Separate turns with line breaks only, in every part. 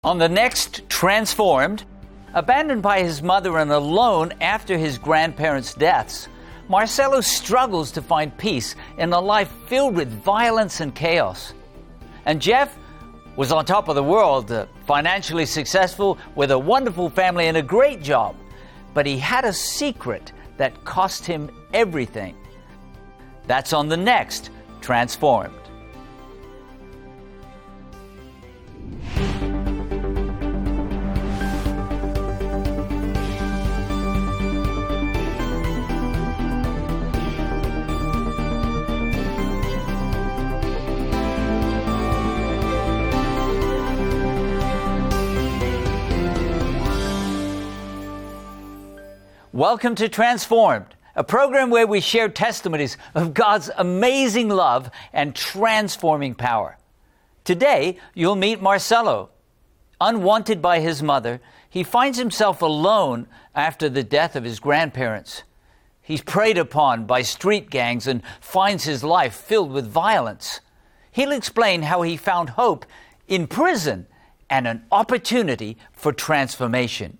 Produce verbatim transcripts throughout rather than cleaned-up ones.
On the next Transformed, abandoned by his mother and alone after his grandparents' deaths, Marcelo struggles to find peace in a life filled with violence and chaos. And Jeff was on top of the world, uh, financially successful, with a wonderful family and a great job. But he had a secret that cost him everything. That's on the next Transformed. Welcome to Transformed, a program where we share testimonies of God's amazing love and transforming power. Today, you'll meet Marcelo. Unwanted by his mother, he finds himself alone after the death of his grandparents. He's preyed upon by street gangs and finds his life filled with violence. He'll explain how he found hope in prison and an opportunity for transformation.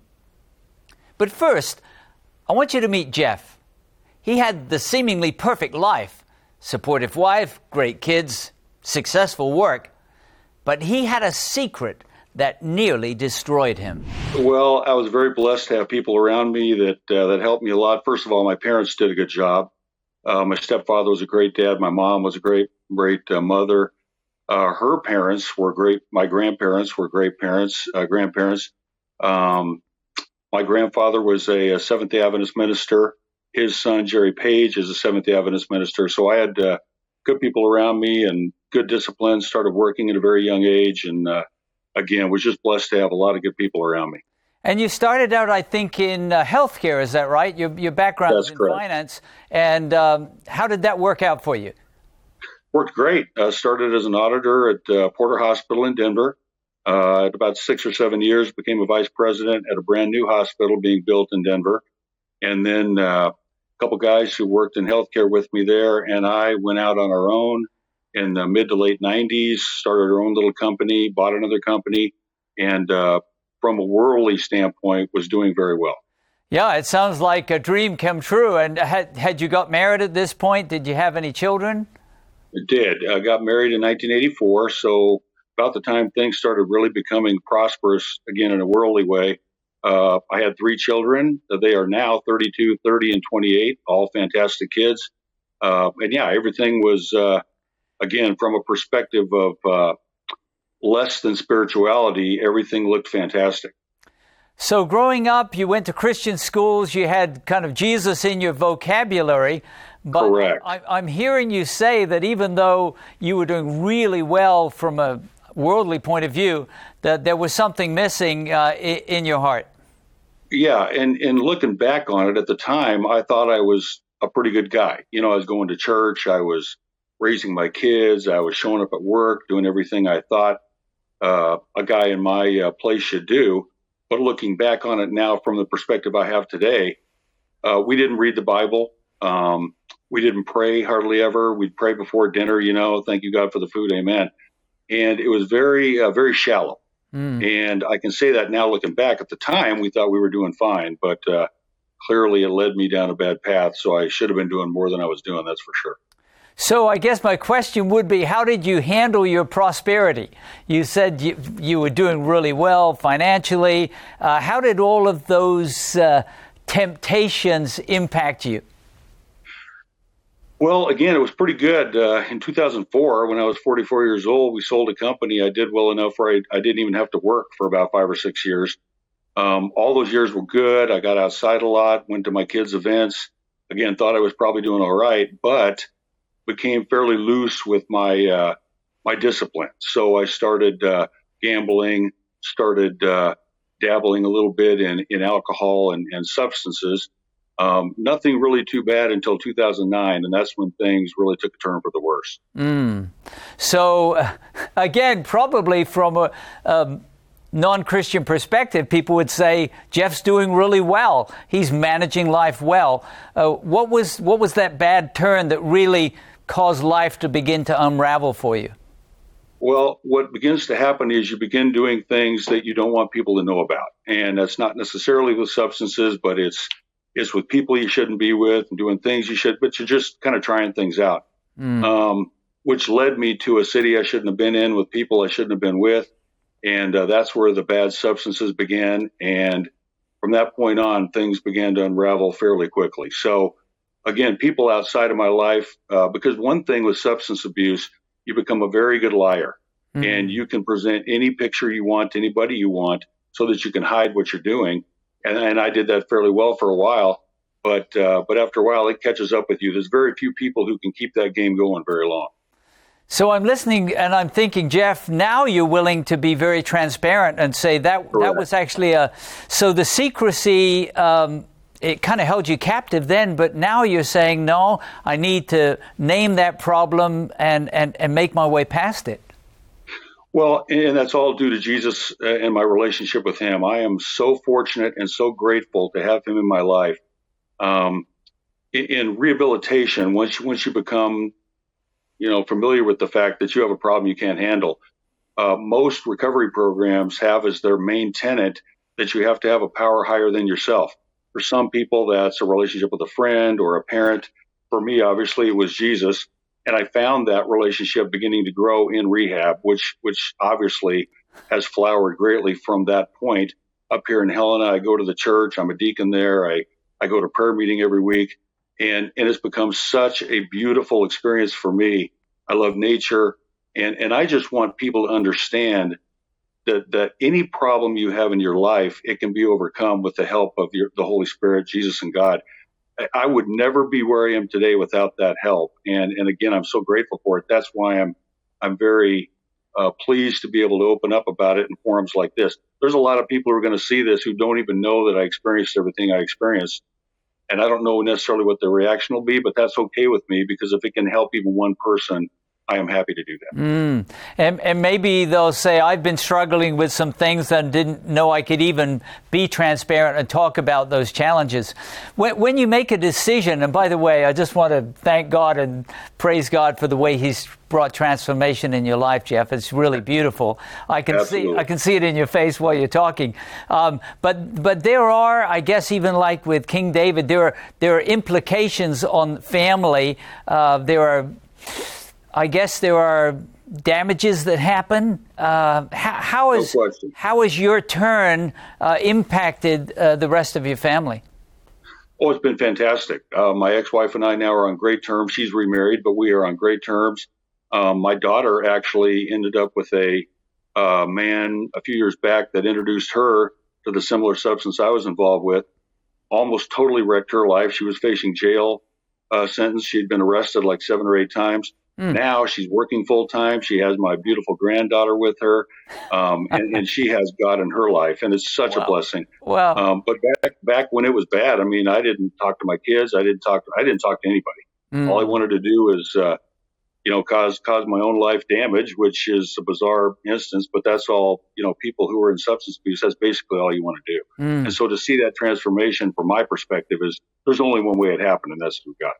But first, I want you to meet Jeff. He had the seemingly perfect life, supportive wife, great kids, successful work, but he had a secret that nearly destroyed him.
Well, I was very blessed to have people around me that uh, that helped me a lot. First of all, my parents did a good job. Uh, my stepfather was a great dad. My mom was a great, great uh, mother. Uh, her parents were great. My grandparents were great parents, uh, grandparents. Um, My grandfather was a, a Seventh-day Adventist minister. His son, Jerry Page, is a Seventh-day Adventist minister. So I had uh, good people around me and good discipline, started working at a very young age. And uh, again, was just blessed to have a lot of good people around me.
And you started out, I think, in uh, healthcare, is that right? Your, your background
That's
is in
correct.
finance. And um, how did that work out for you?
Worked great. Uh, started as an auditor at uh, Porter Hospital in Denver. Uh, at about six or seven years, became a vice president at a brand new hospital being built in Denver. And then uh, a couple guys who worked in healthcare with me there, and I went out on our own in the mid to late nineties, started our own little company, bought another company, and uh, from a worldly standpoint, was doing very well.
Yeah, it sounds like a dream come true. And had, had you got married at this point? Did you have any children?
It did. I got married in nineteen eighty-four, so about the time things started really becoming prosperous again in a worldly way, uh, I had three children. They are now thirty-two, thirty, and twenty-eight, all fantastic kids. Uh, and yeah, everything was, uh, again, from a perspective of uh, less than spirituality, everything looked fantastic.
So growing up, you went to Christian schools, you had kind of Jesus in your vocabulary. But
Correct.
I, I'm hearing you say that even though you were doing really well from a worldly point of view, that there was something missing uh, in your heart.
Yeah, and, and looking back on it at the time, I thought I was a pretty good guy. You know, I was going to church, I was raising my kids, I was showing up at work, doing everything I thought uh, a guy in my uh, place should do. But looking back on it now from the perspective I have today, uh, we didn't read the Bible. Um, we didn't pray hardly ever. We'd pray before dinner, you know, thank you God for the food, amen. And it was very, uh, very shallow. Mm. And I can say that now looking back. At the time, we thought we were doing fine, but uh, clearly it led me down a bad path. So I should have been doing more than I was doing, that's for sure.
So I guess my question would be, how did you handle your prosperity? You said you, you were doing really well financially. Uh, how did all of those uh, temptations impact you?
Well, again, it was pretty good. Uh, in two thousand four, when I was forty-four years old, we sold a company. I did well enough where I, I didn't even have to work for about five or six years. Um, all those years were good. I got outside a lot, went to my kids' events. Again, thought I was probably doing all right, but became fairly loose with my uh, my discipline. So I started uh, gambling, started uh, dabbling a little bit in, in alcohol and, and substances. Um, nothing really too bad until two thousand nine, and that's when things really took a turn for the worse.
Mm. So, uh, again, probably from a um, non-Christian perspective, people would say, Jeff's doing really well. He's managing life well. Uh, what was what was that bad turn that really caused life to begin to unravel for you?
Well, what begins to happen is you begin doing things that you don't want people to know about. And that's not necessarily with substances, but it's it's with people you shouldn't be with and doing things you should, but you're just kind of trying things out.
Mm.
Um, which led me to a city I shouldn't have been in with people I shouldn't have been with. And uh, that's where the bad substances began. And from that point on, things began to unravel fairly quickly. So again, people outside of my life, uh, because one thing with substance abuse, you become a very good liar. Mm-hmm. And you can present any picture you want to anybody you want so that you can hide what you're doing. And, and I did that fairly well for a while. But uh, but after a while, it catches up with you. There's very few people who can keep that game going very long.
So I'm listening and I'm thinking, Jeff, now you're willing to be very transparent and say that Correct. that was actually a, so the secrecy, um, it kind of held you captive then, but now you're saying, no, I need to name that problem and, and, and make my way past it.
Well, and that's all due to Jesus and my relationship with him. I am so fortunate and so grateful to have him in my life. Um, in, in rehabilitation, once you, once you become you know, familiar with the fact that you have a problem you can't handle. Uh, most recovery programs have as their main tenet that you have to have a power higher than yourself. For some people, that's a relationship with a friend or a parent. For me, obviously, it was Jesus. And I found that relationship beginning to grow in rehab, which which obviously has flowered greatly from that point. Up here in Helena, I go to the church. I'm a deacon there. I, I go to prayer meeting every week. And, and it's become such a beautiful experience for me. I love nature. And, and I just want people to understand that, that any problem you have in your life, it can be overcome with the help of your, the Holy Spirit, Jesus and God. I, I would never be where I am today without that help. And, and again, I'm so grateful for it. That's why I'm, I'm very uh, pleased to be able to open up about it in forums like this. There's a lot of people who are going to see this who don't even know that I experienced everything I experienced. And I don't know necessarily what the reaction will be, but that's okay with me because if it can help even one person, I am happy to do that.
Mm. And, and maybe they'll say, I've been struggling with some things and didn't know I could even be transparent and talk about those challenges. When, when you make a decision, and by the way, I just want to thank God and praise God for the way He's brought transformation in your life, Jeff. It's really beautiful. I can Absolutely. see I can see it in your face while you're talking. Um, but but there are, I guess, even like with King David, there are there are implications on family. Uh, there are, I guess, there are damages that happen. Uh, how, how is
no
how has your turn uh, impacted uh, the rest of your family?
Oh, it's been fantastic. Uh, my ex-wife and I now are on great terms. She's remarried, but we are on great terms. Um, my daughter actually ended up with a uh, man a few years back that introduced her to the similar substance I was involved with. Almost totally wrecked her life. She was facing jail uh, sentence. She had been arrested like seven or eight times. Mm. Now she's working full time. She has my beautiful granddaughter with her, um, and, and she has God in her life, and it's such wow. a blessing.
Wow!
Um, but back back when it was bad, I mean, I didn't talk to my kids. I didn't talk. To, I didn't talk to anybody. Mm. All I wanted to do is, uh, you know, cause cause my own life damage, which is a bizarre instance. But that's all. You know, people who are in substance abuse, that's basically all you want to do. Mm. And so to see that transformation, from my perspective, is there's only one way it happened, and that's through God.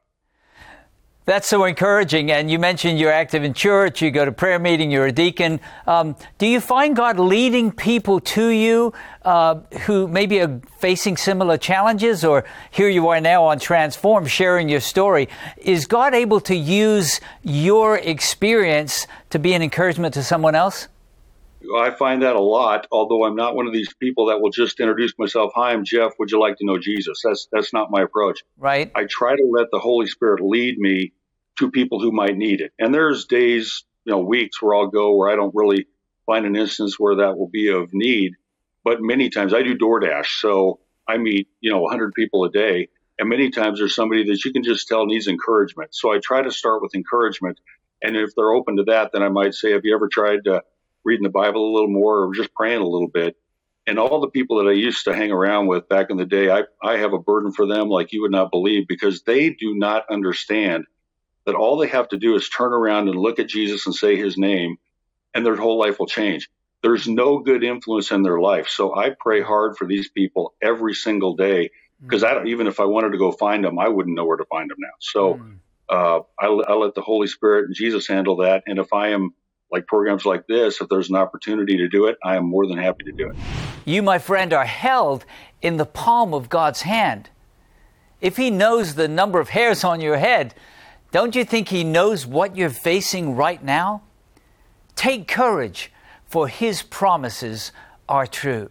That's so encouraging. And you mentioned you're active in church, you go to prayer meeting, you're a deacon. Um, do you find God leading people to you uh, who maybe are facing similar challenges? Or here you are now on Transform, sharing your story. Is God able to use your experience to be an encouragement to someone else?
I find that a lot, although I'm not one of these people that will just introduce myself. Hi, I'm Jeff. Would you like to know Jesus? That's that's not my approach.
Right.
I try to let the Holy Spirit lead me to people who might need it. And there's days, you know, weeks where I'll go where I don't really find an instance where that will be of need. But many times I do DoorDash, so I meet, you know, one hundred people a day. And many times there's somebody that you can just tell needs encouragement. So I try to start with encouragement. And if they're open to that, then I might say, have you ever tried to reading the Bible a little more or just praying a little bit? And all the people that I used to hang around with back in the day, I, I have a burden for them like you would not believe, because they do not understand that all they have to do is turn around and look at Jesus and say his name, and their whole life will change. There's no good influence in their life. So I pray hard for these people every single day, because I don't, even if I wanted to go find them, I wouldn't know where to find them now. So uh, I, I let the Holy Spirit and Jesus handle that. And if I am like programs like this, if there's an opportunity to do it, I am more than happy to do it.
You, my friend, are held in the palm of God's hand. If He knows the number of hairs on your head, don't you think He knows what you're facing right now? Take courage, for His promises are true.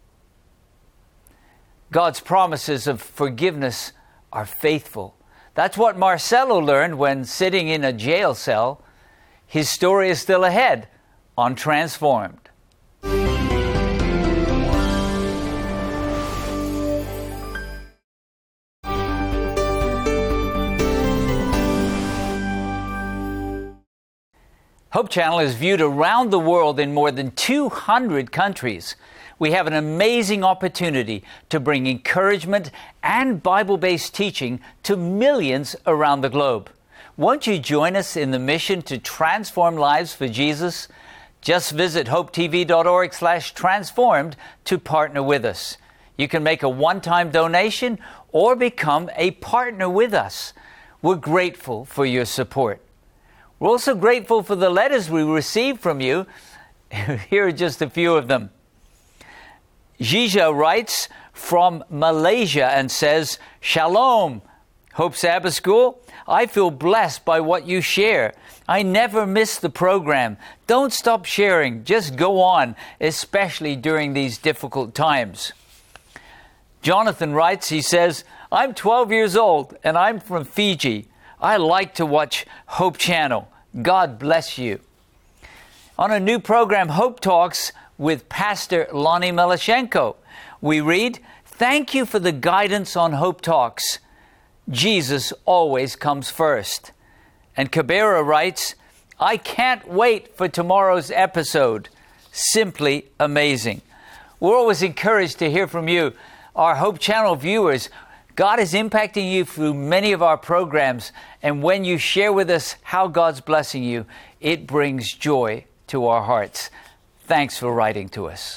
God's promises of forgiveness are faithful. That's what Marcelo learned when sitting in a jail cell. His story is still ahead on Transformed. Hope Channel is viewed around the world in more than two hundred countries. We have an amazing opportunity to bring encouragement and Bible-based teaching to millions around the globe. Won't you join us in the mission to transform lives for Jesus? Just visit hopetv.org slash transformed to partner with us. You can make a one-time donation or become a partner with us. We're grateful for your support. We're also grateful for the letters we received from you. Here are just a few of them. Jija writes from Malaysia and says, Shalom, Hope Sabbath School. I feel blessed by what you share. I never miss the program. Don't stop sharing. Just go on, especially during these difficult times. Jonathan writes, he says, I'm twelve years old and I'm from Fiji. I like to watch Hope Channel. God bless you. On a new program, Hope Talks, with Pastor Lonnie Melashenko, we read, thank you for the guidance on Hope Talks. Jesus always comes first. And Kabera writes, I can't wait for tomorrow's episode. Simply amazing. We're always encouraged to hear from you, our Hope Channel viewers. God is impacting you through many of our programs, and when you share with us how God's blessing you, it brings joy to our hearts. Thanks for writing to us.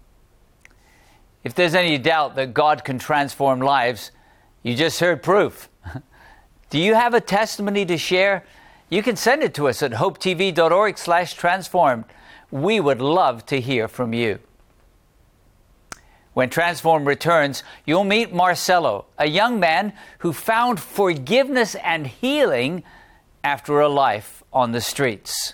If there's any doubt that God can transform lives, you just heard proof. Do you have a testimony to share? You can send it to us at hopetv.org slash transformed. We would love to hear from you. When Transform returns, you'll meet Marcelo, a young man who found forgiveness and healing after a life on the streets.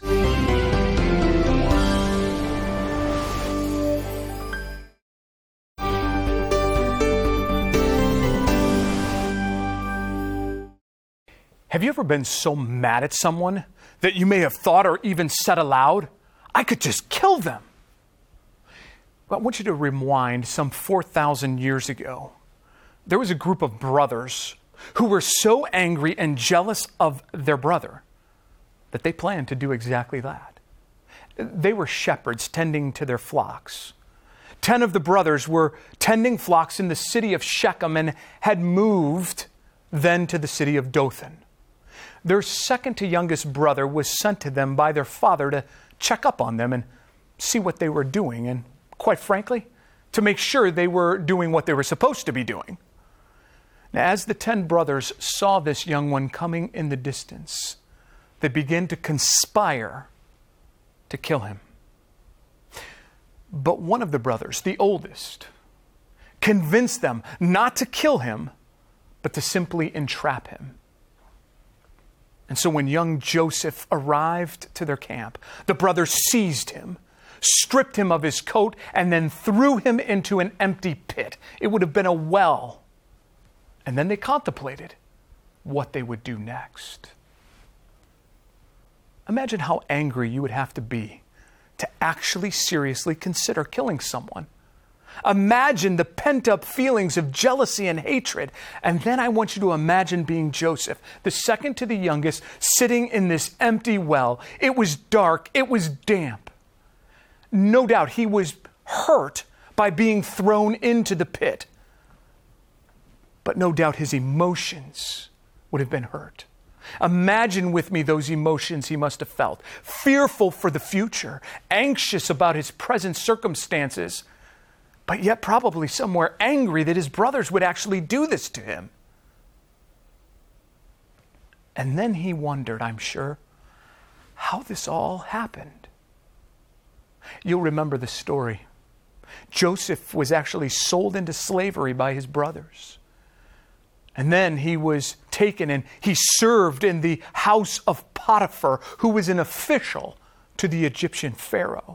Have you ever been so mad at someone that you may have thought or even said aloud, I could just kill them? Well, I want you to rewind some four thousand years ago. There was a group of brothers who were so angry and jealous of their brother that they planned to do exactly that. They were shepherds tending to their flocks. Ten of the brothers were tending flocks in the city of Shechem and had moved then to the city of Dothan. Their second to youngest brother was sent to them by their father to check up on them and see what they were doing, and quite frankly, to make sure they were doing what they were supposed to be doing. Now, as the ten brothers saw this young one coming in the distance, they began to conspire to kill him. But one of the brothers, the oldest, convinced them not to kill him, but to simply entrap him. And so when young Joseph arrived to their camp, the brothers seized him, stripped him of his coat, and then threw him into an empty pit. It would have been a well. And then they contemplated what they would do next. Imagine how angry you would have to be to actually seriously consider killing someone. Imagine the pent-up feelings of jealousy and hatred. And then I want you to imagine being Joseph, the second to the youngest, sitting in this empty well. It was dark. It was damp. No doubt he was hurt by being thrown into the pit. But no doubt his emotions would have been hurt. Imagine with me those emotions he must have felt. Fearful for the future, anxious about his present circumstances, but yet probably somewhere angry that his brothers would actually do this to him. And then he wondered, I'm sure, how this all happened. You'll remember the story. Joseph was actually sold into slavery by his brothers. And then he was taken and he served in the house of Potiphar, who was an official to the Egyptian Pharaoh.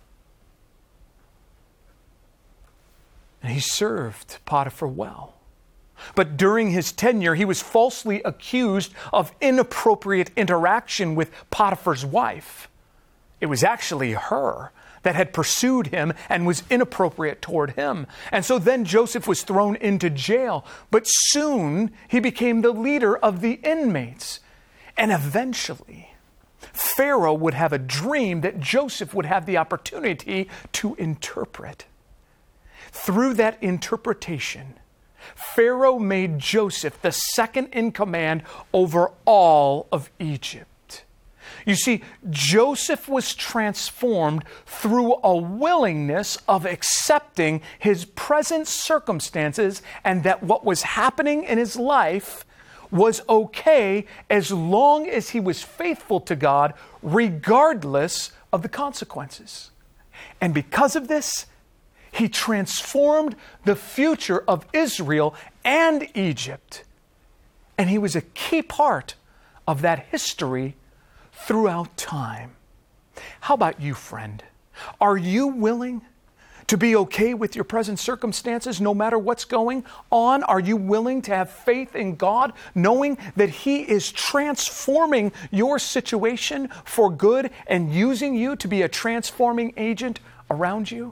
And he served Potiphar well. But during his tenure, he was falsely accused of inappropriate interaction with Potiphar's wife. It was actually her that had pursued him and was inappropriate toward him. And so then Joseph was thrown into jail. But soon he became the leader of the inmates. And eventually, Pharaoh would have a dream that Joseph would have the opportunity to interpret. Through that interpretation, Pharaoh made Joseph the second in command over all of Egypt. You see, Joseph was transformed through a willingness of accepting his present circumstances and that what was happening in his life was okay as long as he was faithful to God, regardless of the consequences. And because of this, he transformed the future of Israel and Egypt. And he was a key part of that history throughout time. How about you, friend? Are you willing to be okay with your present circumstances no matter what's going on? Are you willing to have faith in God, knowing that He is transforming your situation for good and using you to be a transforming agent around you?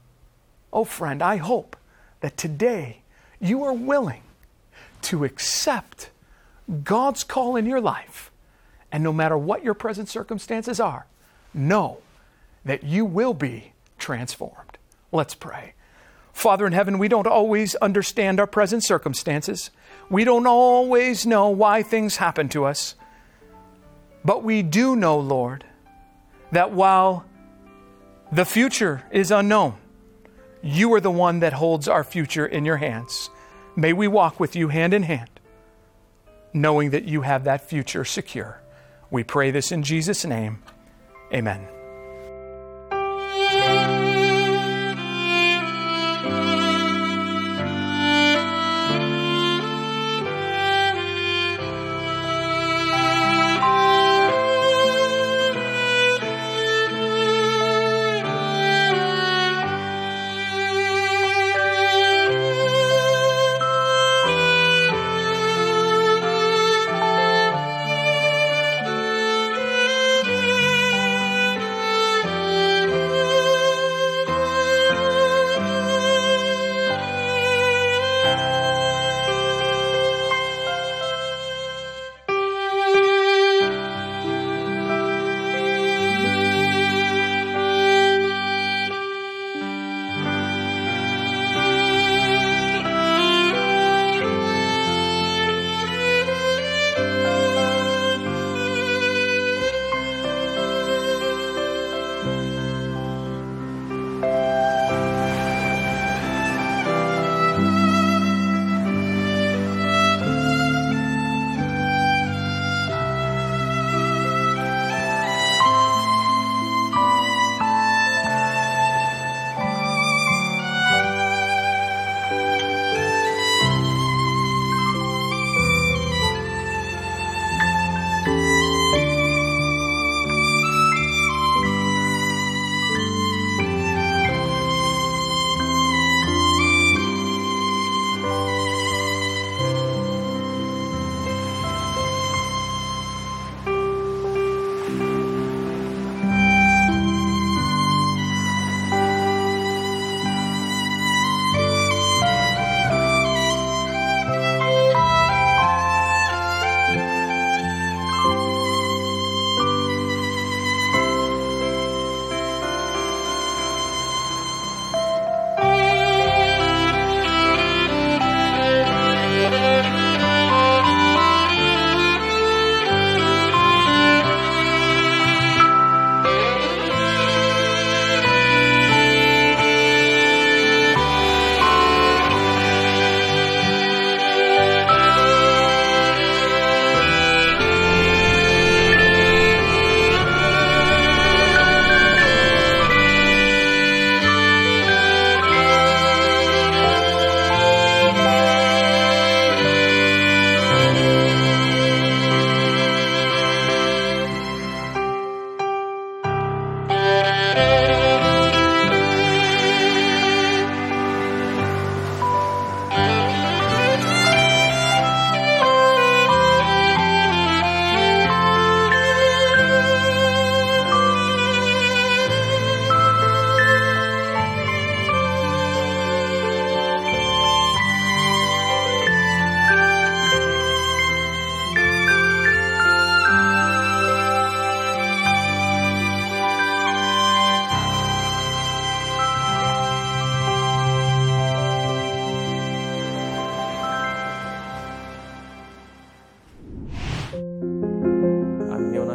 Oh, friend, I hope that today you are willing to accept God's call in your life. And no matter what your present circumstances are, know that you will be transformed. Let's pray. Father in heaven, we don't always understand our present circumstances. We don't always know why things happen to us. But we do know, Lord, that while the future is unknown, you are the one that holds our future in your hands. May we walk with you hand in hand, knowing that you have that future secure. We pray this in Jesus' name. Amen.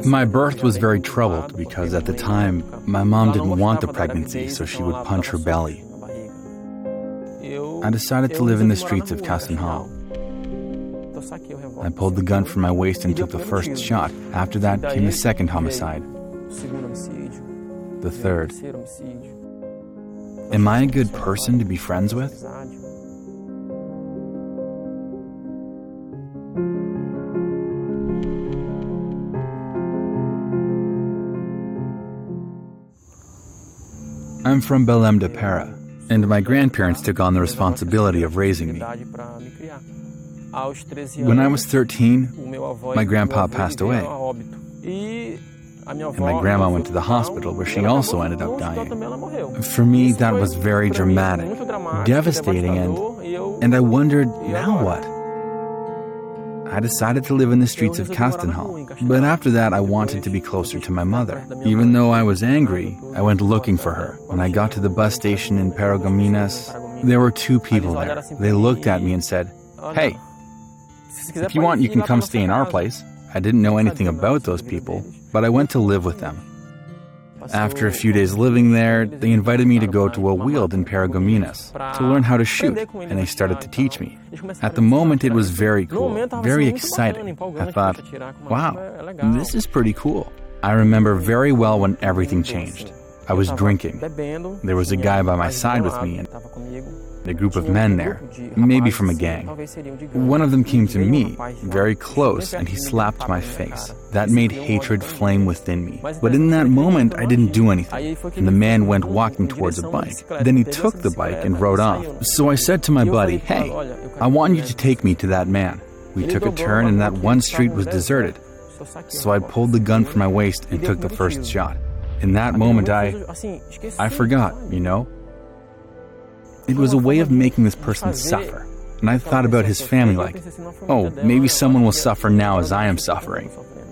My birth was very troubled because at the time, my mom didn't want the pregnancy, so she would punch her belly. I decided to live in the streets of Castanhal. I pulled the gun from my waist and took the first shot. After that came the second homicide. The third. Am I a good person to be friends with? I'm from Belém de Para, and my grandparents took on the responsibility of raising me. When I was thirteen, my grandpa passed away, and my grandma went to the hospital where she also ended up dying. For me, that was very dramatic, devastating, and, and I wondered, now what? I decided to live in the streets of Castanhal, but after that I wanted to be closer to my mother. Even though I was angry, I went looking for her. When I got to the bus station in Paragominas, there were two people there. They looked at me and said, "Hey, if you want, you can come stay in our place." I didn't know anything about those people, but I went to live with them. After a few days living there, they invited me to go to a Wield in Paragominas to learn how to shoot, and they started to teach me. At the moment, it was very cool, very exciting. I thought, wow, this is pretty cool. I remember very well when everything changed. I was drinking. There was a guy by my side with me, and a group of men there, maybe from a gang. One of them came to me, very close, and he slapped my face. That made hatred flame within me. But in that moment, I didn't do anything, and the man went walking towards a bike. Then he took the bike and rode off. So I said to my buddy, "Hey, I want you to take me to that man." We took a turn, and that one street was deserted. So I pulled the gun from my waist and took the first shot. In that moment, I... I forgot, you know? It was a way of making this person suffer. And I thought about his family like, oh, maybe someone will suffer now as I am suffering.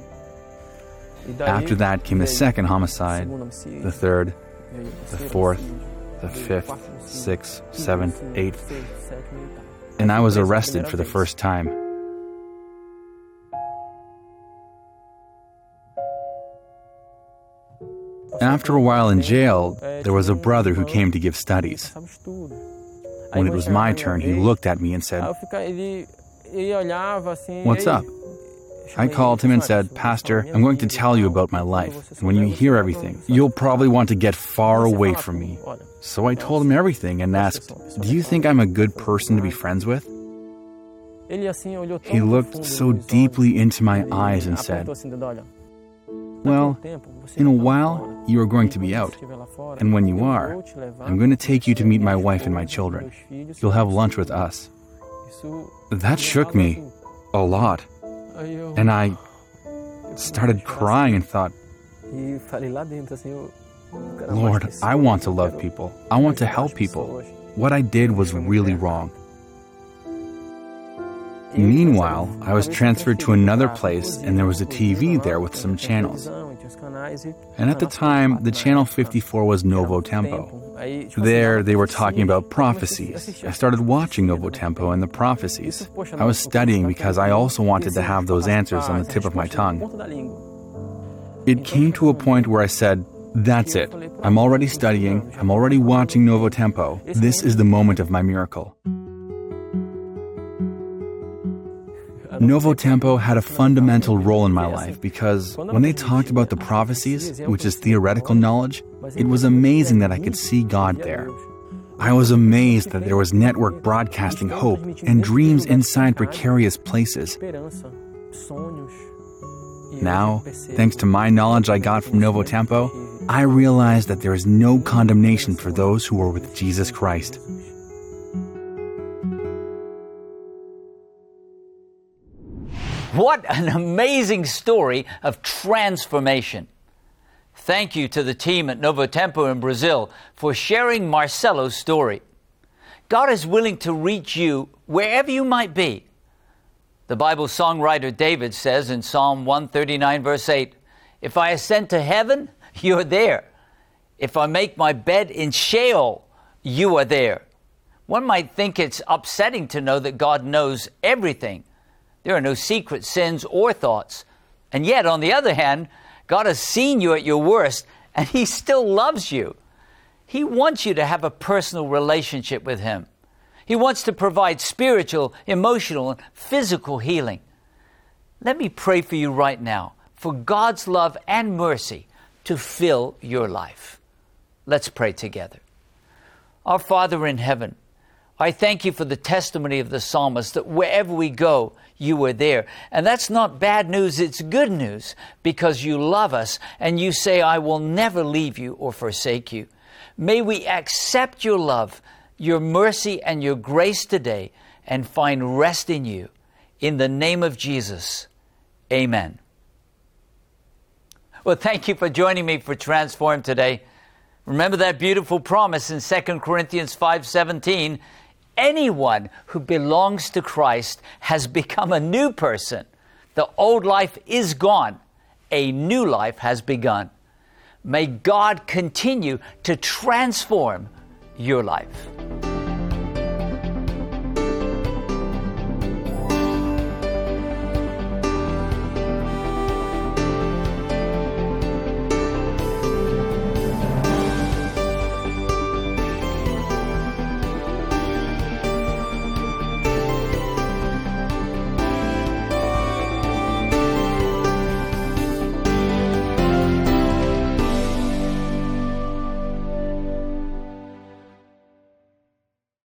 After that came the second homicide, the third, the fourth, the fifth, sixth, seventh, eighth. And I was arrested for the first time. After a while in jail, there was a brother who came to give studies. When it was my turn, he looked at me and said, "What's up?" I called him and said, "Pastor, I'm going to tell you about my life. When you hear everything, you'll probably want to get far away from me." So I told him everything and asked, "Do you think I'm a good person to be friends with?" He looked so deeply into my eyes and said, "Well, in a while, you are going to be out. And when you are, I'm going to take you to meet my wife and my children. You'll have lunch with us." That shook me a lot. And I started crying and thought, Lord, I want to love people. I want to help people. What I did was really wrong. Meanwhile, I was transferred to another place, and there was a T V there with some channels. And at the time, the channel fifty-four was Novo Tempo. There, they were talking about prophecies. I started watching Novo Tempo and the prophecies. I was studying because I also wanted to have those answers on the tip of my tongue. It came to a point where I said, that's it. I'm already studying. I'm already watching Novo Tempo. This is the moment of my miracle. Novo Tempo had a fundamental role in my life because when they talked about the prophecies, which is theoretical knowledge, it was amazing that I could see God there. I was amazed that there was network broadcasting hope and dreams inside precarious places. Now, thanks to my knowledge I got from Novo Tempo, I realize that there is no condemnation for those who are with Jesus Christ.
What an amazing story of transformation. Thank you to the team at Novo Tempo in Brazil for sharing Marcelo's story. God is willing to reach you wherever you might be. The Bible songwriter David says in Psalm one thirty-nine, verse eight, "If I ascend to heaven, you're there. If I make my bed in Sheol, you are there." One might think it's upsetting to know that God knows everything. There are no secret sins or thoughts. And yet, on the other hand, God has seen you at your worst, and He still loves you. He wants you to have a personal relationship with Him. He wants to provide spiritual, emotional, and physical healing. Let me pray for you right now, for God's love and mercy to fill your life. Let's pray together. Our Father in heaven, I thank you for the testimony of the psalmist that wherever we go, you are there. And that's not bad news, it's good news, because you love us and you say, I will never leave you or forsake you. May we accept your love, your mercy, and your grace today and find rest in you. In the name of Jesus, amen. Well, thank you for joining me for Transform today. Remember that beautiful promise in Second Corinthians five seventeen. Anyone who belongs to Christ has become a new person. The old life is gone. A new life has begun. May God continue to transform your life.